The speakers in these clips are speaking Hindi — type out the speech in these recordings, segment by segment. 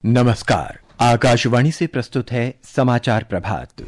नमस्कार। आकाशवाणी से प्रस्तुत है समाचार प्रभात।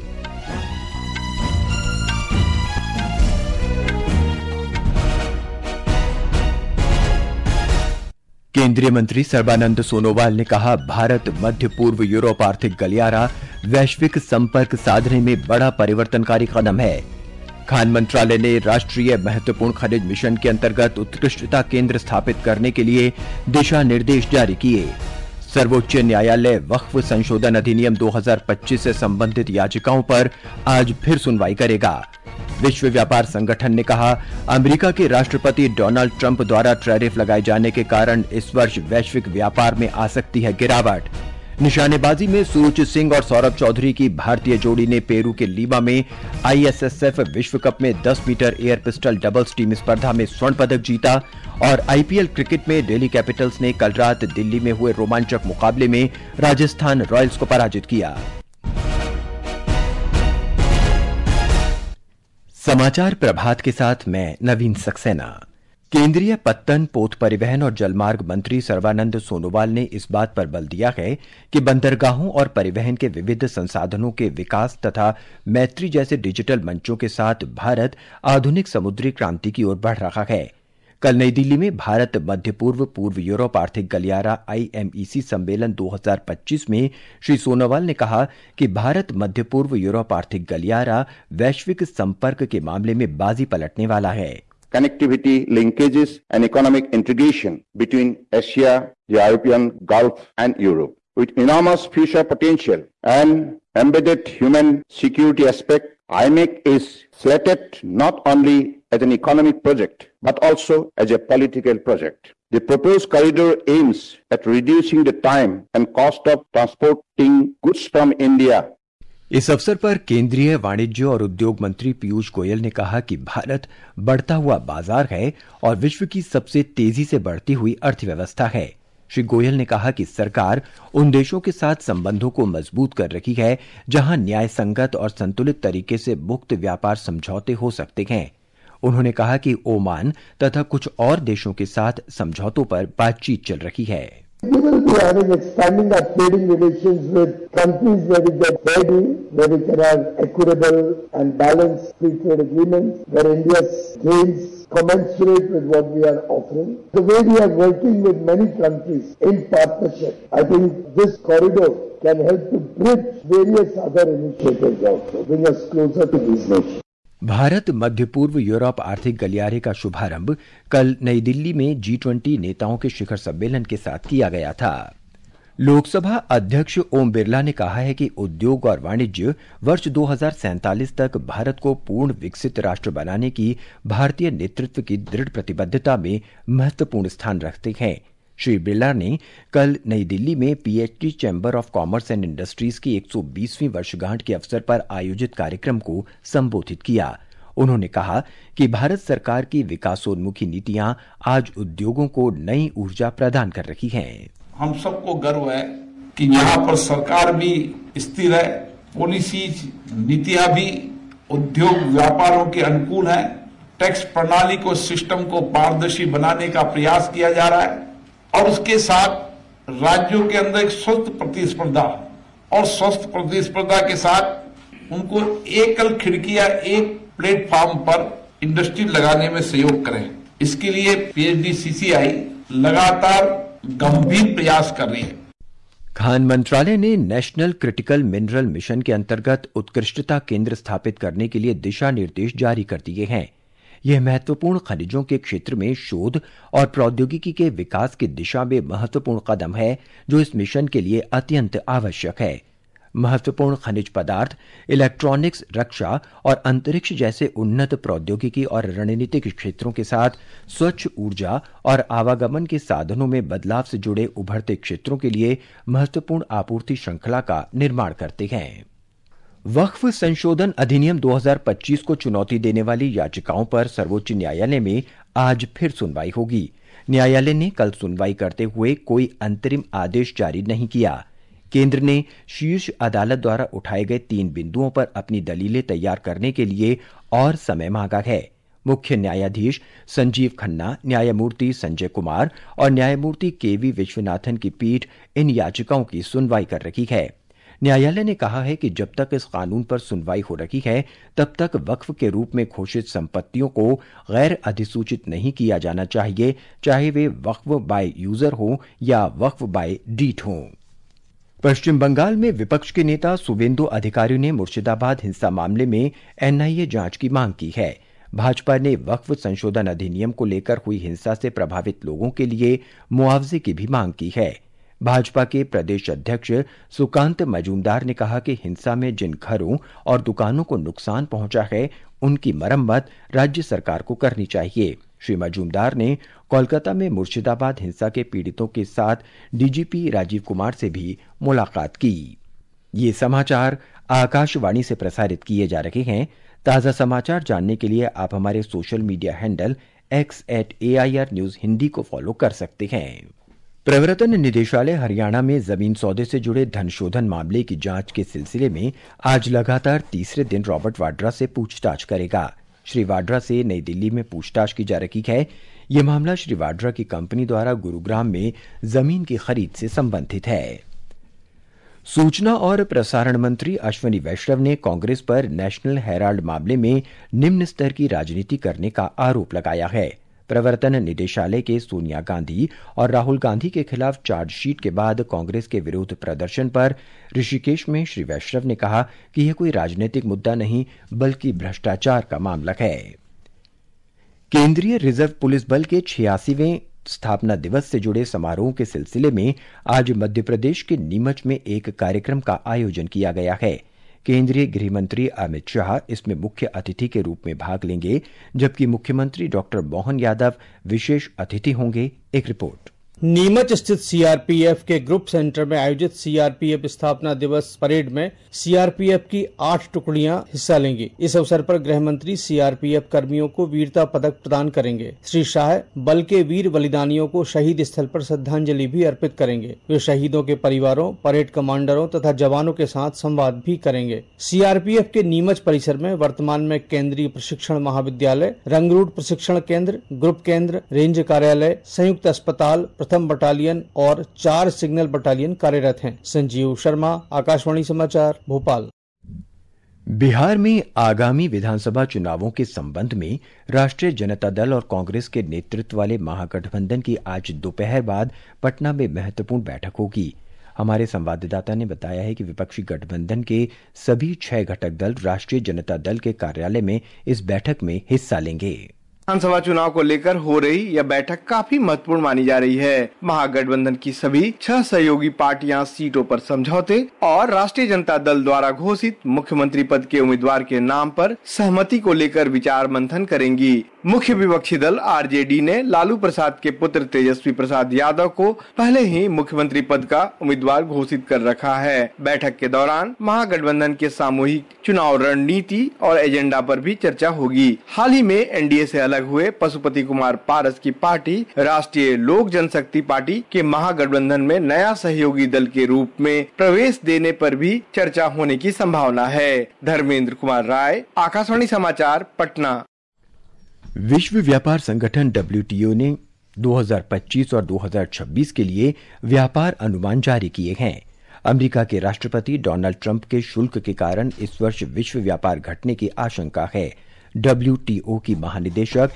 केंद्रीय मंत्री सर्बानंद सोनोवाल ने कहा, भारत मध्य पूर्व यूरोप आर्थिक गलियारा वैश्विक संपर्क साधने में बड़ा परिवर्तनकारी कदम है। खान मंत्रालय ने राष्ट्रीय महत्वपूर्ण खनिज मिशन के अंतर्गत उत्कृष्टता केंद्र स्थापित करने के लिए दिशा निर्देश जारी किए। सर्वोच्च न्यायालय वक्फ संशोधन अधिनियम 2025 से संबंधित याचिकाओं पर आज फिर सुनवाई करेगा। विश्व व्यापार संगठन ने कहा, अमेरिका के राष्ट्रपति डोनाल्ड ट्रंप द्वारा टैरिफ लगाए जाने के कारण इस वर्ष वैश्विक व्यापार में आ सकती है गिरावट। निशानेबाजी में सूरज सिंह और सौरभ चौधरी की भारतीय जोड़ी ने पेरू के लीमा में आईएसएसएफ विश्व कप में 10 metre air pistol doubles team स्पर्धा में स्वर्ण पदक जीता और आईपीएल क्रिकेट में दिल्ली कैपिटल्स ने कल रात दिल्ली में हुए रोमांचक मुकाबले में राजस्थान रॉयल्स को पराजित किया। समाचार प्रभात के साथ मैं नवीन सक्सेना। केंद्रीय पत्तन, पोत परिवहन और जलमार्ग मंत्री सर्बानंद सोनोवाल ने इस बात पर बल दिया है कि बंदरगाहों और परिवहन के विविध संसाधनों के विकास तथा मैत्री जैसे डिजिटल मंचों के साथ भारत आधुनिक समुद्री क्रांति की ओर बढ़ रहा है। कल नई दिल्ली में भारत मध्य पूर्व यूरोप आर्थिक गलियारा IMEC सम्मेलन 2025 में श्री सोनोवाल ने कहा कि भारत मध्य पूर्व यूरोप आर्थिक गलियारा वैश्विक संपर्क के मामले में बाजी पलटने वाला है। Connectivity, linkages and economic integration between Asia, the European Gulf and Europe. With enormous future potential and embedded human security aspect, IMEC is slated not only as an economic project, but also as a political project. The proposed corridor aims at reducing the time and cost of transporting goods from India. इस अवसर पर केंद्रीय वाणिज्य और उद्योग मंत्री पीयूष गोयल ने कहा कि भारत बढ़ता हुआ बाजार है और विश्व की सबसे तेजी से बढ़ती हुई अर्थव्यवस्था है। श्री गोयल ने कहा कि सरकार उन देशों के साथ संबंधों को मजबूत कर रही है जहां न्याय संगत और संतुलित तरीके से मुक्त व्यापार समझौते हो सकते हैं। उन्होंने कहा कि ओमान तथा कुछ और देशों के साथ समझौतों पर बातचीत चल रही है। We will be having expanding our trading relations with countries where we get fair deal, where we can have equitable and balanced free trade agreements, where India's gains commensurate with what we are offering. The way we are working with many countries in partnership, I think this corridor can help to bridge various other initiatives also, bring us closer to these nations. Bharat मध्य पूर्व यूरोप आर्थिक गलियारे का शुभारंभ कल नई दिल्ली में G20 नेताओं के शिखर सम्मेलन के साथ किया गया था। लोकसभा अध्यक्ष ओम बिरला ने कहा है कि उद्योग और वाणिज्य वर्ष 2047 तक भारत को पूर्ण विकसित राष्ट्र बनाने की भारतीय नेतृत्व की दृढ़ प्रतिबद्धता में महत्वपूर्ण स्थान रखते हैं। श्री बिरला ने कल नई दिल्ली में PhD chamber of commerce and industries की 120वीं वर्षगांठ के अवसर पर आयोजित कार्यक्रम को संबोधित किया। उन्होंने कहा कि भारत सरकार की विकासोन्मुखी नीतियां आज उद्योगों को नई ऊर्जा प्रदान कर रही हैं। हम सबको गर्व है कि यहाँ पर सरकार भी स्थिर है, पॉलिसीज नीतियां भी उद्योग व्यापारों के अनुकूल हैं, टैक्स प्रणाली को सिस्टम को पारदर्शी बनाने का प्रयास किया जा रहा है और उसके साथ राज्यों के अंदर एक स्वस्थ प्रतिस्पर्धा और स्वस्थ प्रतिस्पर्धा के साथ उनको एकल खिड़कियां एक प्लेटफॉर्म पर इंडस्ट्री लगाने में सहयोग करें। इसके लिए PhD-CCI लगातार गंभीर प्रयास कर रही है। खान मंत्रालय ने नेशनल क्रिटिकल मिनरल मिशन के अंतर्गत उत्कृष्टता केंद्र स्थापित करने के लिए दिशा निर्देश जारी कर दिए हैं। यह महत्वपूर्ण खनिजों के क्षेत्र में शोध और प्रौद्योगिकी के विकास की दिशा में महत्वपूर्ण कदम है, जो इस मिशन के लिए अत्यंत आवश्यक है। महत्वपूर्ण खनिज पदार्थ, इलेक्ट्रॉनिक्स, रक्षा और अंतरिक्ष जैसे उन्नत प्रौद्योगिकी और रणनीतिक क्षेत्रों के साथ स्वच्छ ऊर्जा और आवागमन के साधनों में बदलाव से जुड़े उभरते क्षेत्रों के लिए महत्वपूर्ण आपूर्ति श्रृंखला का निर्माण करते हैं। वक्फ संशोधन अधिनियम 2025 को चुनौती देने वाली याचिकाओं पर सर्वोच्च न्यायालय में आज फिर सुनवाई होगी। न्यायालय ने कल सुनवाई करते हुए कोई अंतरिम आदेश जारी नहीं किया। केंद्र ने शीर्ष अदालत द्वारा उठाए गए 3 बिंदुओं पर अपनी दलीलें तैयार करने के लिए और समय मांगा है। मुख्य न्यायाधीश संजीव खन्ना, न्यायमूर्ति संजय कुमार और न्यायमूर्ति केवी विश्वनाथन की पीठ इन याचिकाओं की सुनवाई कर रही है। न्यायालय ने कहा है कि जब तक इस कानून पर सुनवाई हो रही है तब तक वक्फ के रूप में घोषित संपत्तियों को गैर अधिसूचित नहीं किया जाना चाहिए, चाहे वे वक्फ बाय यूजर हो या वक्फ बाय डीड हो। पश्चिम बंगाल में विपक्ष के नेता शुवेंदु अधिकारी ने मुर्शिदाबाद हिंसा मामले में एनआईए जांच की मांग की है। भाजपा ने वक्फ संशोधन अधिनियम को लेकर हुई हिंसा से प्रभावित लोगों के लिए मुआवजे की भी मांग की है। भाजपा के प्रदेश अध्यक्ष सुकांत मजूमदार ने कहा कि हिंसा में जिन घरों और दुकानों को नुकसान पहुंचा है उनकी मरम्मत राज्य सरकार को करनी चाहिए। श्री मजूमदार ने कोलकाता में मुर्शिदाबाद हिंसा के पीड़ितों के साथ डीजीपी राजीव कुमार से भी मुलाकात की। ये समाचार आकाशवाणी से प्रसारित किए जा रहे हैं। ताजा समाचार जानने के लिए आप हमारे social media handle x@AIR News Hindi को फॉलो कर सकते हैं। प्रवर्तन निदेशालय हरियाणा में जमीन सौदे से जुड़े धन शोधन मामले की जांच के सिलसिले में आज लगातार तीसरे दिन रॉबर्ट वाड्रा से पूछताछ करेगा। श्री वाड्रा से नई दिल्ली में पूछताछ की जा रही है। यह मामला श्री वाड्रा की कंपनी द्वारा गुरुग्राम में जमीन की खरीद से संबंधित है। सूचना और प्रसारण मंत्री अश्विनी वैष्णव ने कांग्रेस पर नेशनल हेराल्ड मामले में निम्न स्तर की राजनीति करने का आरोप लगाया है। प्रवर्तन निदेशालय के सोनिया गांधी और राहुल गांधी के खिलाफ चार्जशीट के बाद कांग्रेस के विरोध प्रदर्शन पर ऋषिकेश में श्री वैष्णव ने कहा कि यह कोई राजनीतिक मुद्दा नहीं बल्कि भ्रष्टाचार का मामला है। केंद्रीय रिजर्व पुलिस बल के 86वें स्थापना दिवस से जुड़े समारोह के सिलसिले में आज मध्य प्रदेश के नीमच में एक कार्यक्रम का आयोजन किया गया है। केंद्रीय गृह मंत्री अमित शाह इसमें मुख्य अतिथि के रूप में भाग लेंगे, जबकि मुख्यमंत्री डॉक्टर मोहन यादव विशेष अतिथि होंगे। एक रिपोर्ट। नीमच स्थित सीआरपीएफ के ग्रुप सेंटर में आयोजित सीआरपीएफ स्थापना दिवस परेड में सीआरपीएफ की 8 टुकड़ियां हिस्सा लेंगी। इस अवसर पर गृह मंत्री सीआरपीएफ कर्मियों को वीरता पदक प्रदान करेंगे। श्री शाह बल के वीर बलिदानियों को शहीद स्थल पर श्रद्धांजलि भी अर्पित करेंगे। वे शहीदों के परिवारों, परेड कमांडरों तथा जवानों के साथ संवाद भी करेंगे। सीआरपीएफ के नीमच परिसर में वर्तमान में केंद्रीय प्रशिक्षण महाविद्यालय, रंगरूट प्रशिक्षण केंद्र, ग्रुप केंद्र, रेंज कार्यालय, संयुक्त अस्पताल, प्रथम बटालियन और 4 सिग्नल बटालियन कार्यरत हैं। संजीव शर्मा, आकाशवाणी समाचार, भोपाल। बिहार में आगामी विधानसभा चुनावों के संबंध में राष्ट्रीय जनता दल और कांग्रेस के नेतृत्व वाले महागठबंधन की आज दोपहर बाद पटना में महत्वपूर्ण बैठक होगी। हमारे संवाददाता ने बताया है कि विपक्षी गठबंधन के सभी 6 घटक दल राष्ट्रीय जनता दल के कार्यालय में इस बैठक में हिस्सा लेंगे। विधानसभा चुनाव को लेकर हो रही यह बैठक काफी महत्वपूर्ण मानी जा रही है। महागठबंधन की सभी 6 सहयोगी पार्टियां सीटों पर समझौते और राष्ट्रीय जनता दल द्वारा घोषित मुख्यमंत्री पद के उम्मीदवार के नाम पर सहमति को लेकर विचार मंथन करेंगी। मुख्य विपक्षी दल आरजेडी ने लालू प्रसाद के पुत्र तेजस्वी प्रसाद यादव को पहले ही मुख्यमंत्री पद का उम्मीदवार घोषित कर रखा है। बैठक के दौरान महागठबंधन के सामूहिक चुनाव रणनीति और एजेंडा पर भी चर्चा होगी। हाल ही में एनडीए से अलग हुए पशुपति कुमार पारस की पार्टी राष्ट्रीय लोक जनशक्ति पार्टी के महागठबंधन में नया सहयोगी दल के रूप में प्रवेश देने पर भी चर्चा होने की संभावना है। धर्मेंद्र कुमार राय, आकाशवाणी समाचार, पटना। विश्व व्यापार संगठन WTO ने 2025 और 2026 के लिए व्यापार अनुमान जारी किए हैं। अमेरिका के राष्ट्रपति डोनाल्ड ट्रंप के शुल्क के कारण इस वर्ष विश्व व्यापार घटने की आशंका है। WTO की महानिदेशक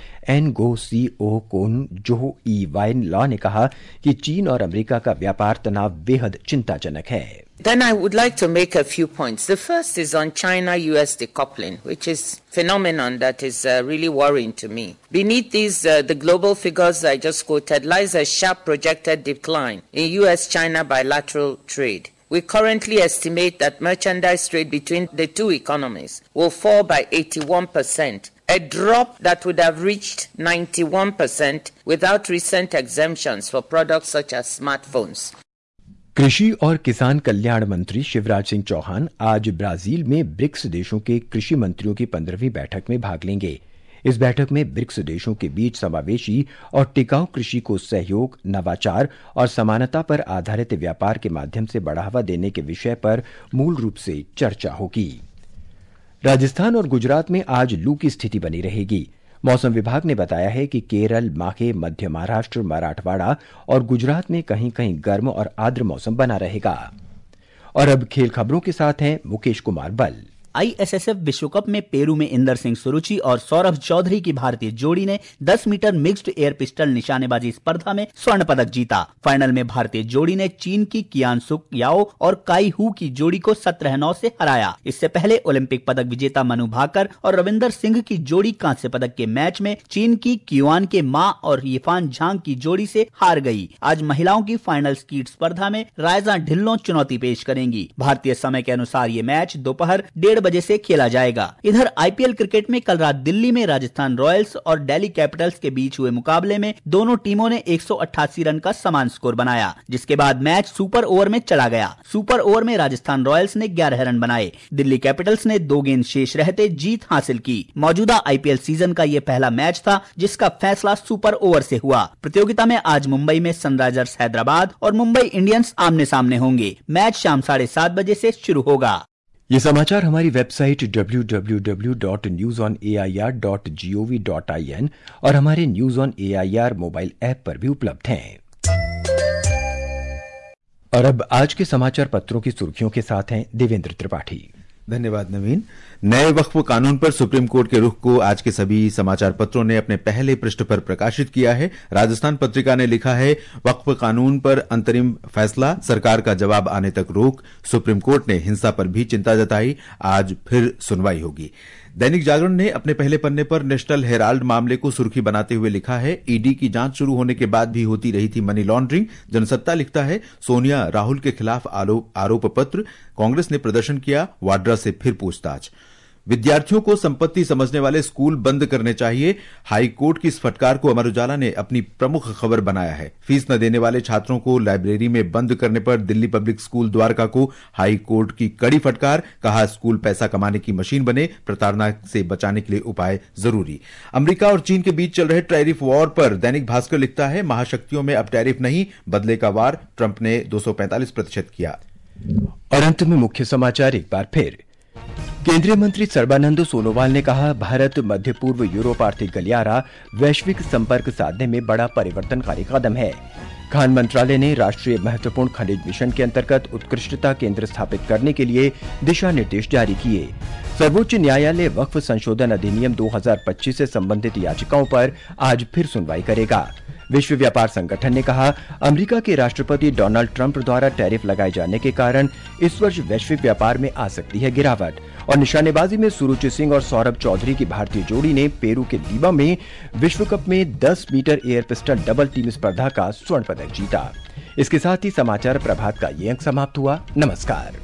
NGO कोन जो ई वाइन लॉ ने कहा कि चीन और अमेरिका का व्यापार तनाव बेहद चिंताजनक है। Then I would like to make a few points. The first is on China-US decoupling, which is a phenomenon that is really worrying to me. Beneath these, the global figures I just quoted lies a sharp projected decline in US-China bilateral trade. We currently estimate that merchandise trade between the two economies will fall by 81%, a drop that would have reached 91% without recent exemptions for products such as smartphones. कृषि और किसान कल्याण मंत्री शिवराज सिंह चौहान आज ब्राजील में ब्रिक्स देशों के कृषि मंत्रियों की 15वीं बैठक में भाग लेंगे। इस बैठक में ब्रिक्स देशों के बीच समावेशी और टिकाऊ कृषि को सहयोग, नवाचार और समानता पर आधारित व्यापार के माध्यम से बढ़ावा देने के विषय पर मूल रूप से चर्चा होगी। राजस्थान और गुजरात में आज लू की स्थिति बनी रहेगी। मौसम विभाग ने बताया है कि केरल, माहे, मध्य महाराष्ट्र, मराठवाड़ा और गुजरात में कहीं कहीं गर्म और आर्द्र मौसम बना रहेगा। और अब खेल खबरों के साथ हैं मुकेश कुमार बल। ISSF विश्व कप में पेरू में इंदर सिंह सुरुचि और सौरभ चौधरी की भारतीय जोड़ी ने 10 मीटर मिक्स्ड एयर पिस्टल निशानेबाजी स्पर्धा में स्वर्ण पदक जीता। फाइनल में भारतीय जोड़ी ने चीन की कियान सुक याओ और काई हु की जोड़ी को 17-9 से हराया। इससे पहले ओलंपिक पदक विजेता मनु भाकर और रविंदर सिंह की जोड़ी कांस्य पदक के मैच में चीन की क्युआन के मा और यिफान झांग की जोड़ी से हार गई। आज महिलाओं की फाइनल स्कीट स्पर्धा में रायजा ढिल्लों चुनौती पेश करेंगी। भारतीय समय के अनुसार ये मैच दोपहर 1:30 बजे से खेला जाएगा। इधर IPL क्रिकेट में कल रात दिल्ली में राजस्थान रॉयल्स और दिल्ली कैपिटल्स के बीच हुए मुकाबले में दोनों टीमों ने 188 रन का समान स्कोर बनाया, जिसके बाद मैच सुपर ओवर में चला गया। सुपर ओवर में राजस्थान रॉयल्स ने 11 रन बनाए। दिल्ली कैपिटल्स ने 2 गेंद शेष रहते जीत हासिल की। मौजूदा IPL सीजन का यह पहला मैच था जिसका फैसला सुपर ओवर से हुआ। प्रतियोगिता में आज मुंबई में सनराइजर्स हैदराबाद और मुंबई इंडियंस आमने सामने होंगे। मैच शाम 7:30 बजे से शुरू होगा। ये समाचार हमारी वेबसाइट www.newsonair.gov.in और हमारे news on AIR mobile app पर भी उपलब्ध हैं। और अब आज के समाचार पत्रों की सुर्खियों के साथ हैं देवेंद्र त्रिपाठी। धन्यवाद नवीन। नए वक्फ कानून पर सुप्रीम कोर्ट के रुख को आज के सभी समाचार पत्रों ने अपने पहले पृष्ठ पर प्रकाशित किया है। राजस्थान पत्रिका ने लिखा है, वक्फ कानून पर अंतरिम फैसला, सरकार का जवाब आने तक रोक। सुप्रीम कोर्ट ने हिंसा पर भी चिंता जताई, आज फिर सुनवाई होगी। दैनिक जागरण ने अपने पहले पन्ने पर नेशनल हेराल्ड मामले को सुर्खी बनाते हुए लिखा है, ईडी की जांच शुरू होने के बाद भी होती रही थी मनी लॉन्ड्रिंग। जनसत्ता लिखता है, सोनिया राहुल के खिलाफ आरोप पत्र, कांग्रेस ने प्रदर्शन किया, वाड्रा से फिर पूछताछ। विद्यार्थियों को संपत्ति समझने वाले स्कूल बंद करने चाहिए, हाईकोर्ट की इस फटकार को अमर उजाला ने अपनी प्रमुख खबर बनाया है। फीस न देने वाले छात्रों को लाइब्रेरी में बंद करने पर दिल्ली पब्लिक स्कूल द्वारका को हाईकोर्ट की कड़ी फटकार, कहा स्कूल पैसा कमाने की मशीन बने, प्रताड़ना से बचाने के लिए उपाय जरूरी। अमेरिका और चीन के बीच चल रहे टैरिफ वॉर पर दैनिक भास्कर लिखता है, महाशक्तियों में अब टैरिफ नहीं, बदले का वार, ट्रंप ने 245% किया। और अंत में मुख्य समाचार एक बार फिर। केंद्रीय मंत्री सर्बानंद सोनोवाल ने कहा, भारत मध्य पूर्व यूरोप आर्थिक गलियारा वैश्विक संपर्क साधने में बड़ा परिवर्तनकारी कदम है। खान मंत्रालय ने राष्ट्रीय महत्वपूर्ण खनिज मिशन के अंतर्गत उत्कृष्टता केंद्र स्थापित करने के लिए दिशा निर्देश जारी किए। सर्वोच्च न्यायालय वक्फ संशोधन अधिनियम 2025 से संबंधित याचिकाओं पर आज फिर सुनवाई करेगा। विश्व व्यापार संगठन ने कहा, अमेरिका के राष्ट्रपति डोनाल्ड ट्रंप द्वारा टैरिफ लगाए जाने के कारण इस वर्ष वैश्विक व्यापार में आ सकती है गिरावट। और निशानेबाजी में सुरुचि सिंह और सौरभ चौधरी की भारतीय जोड़ी ने पेरू के लीमा में विश्व कप में 10 metre air pistol double team स्पर्धा का स्वर्ण पदक जीता। इसके साथ ही समाचार प्रभात का ये अंक समाप्त हुआ। नमस्कार।